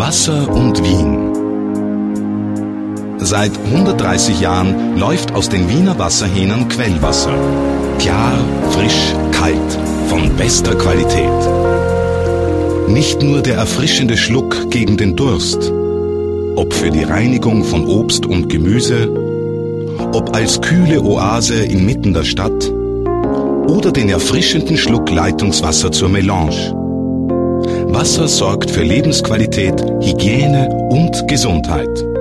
Wasser und Wien. Seit 130 Jahren läuft aus den Wiener Wasserhähnen Quellwasser. Klar, frisch, kalt, von bester Qualität. Nicht nur der erfrischende Schluck gegen den Durst, ob für die Reinigung von Obst und Gemüse, ob als kühle Oase inmitten der Stadt oder den erfrischenden Schluck Leitungswasser zur Melange. Wasser sorgt für Lebensqualität, Hygiene und Gesundheit.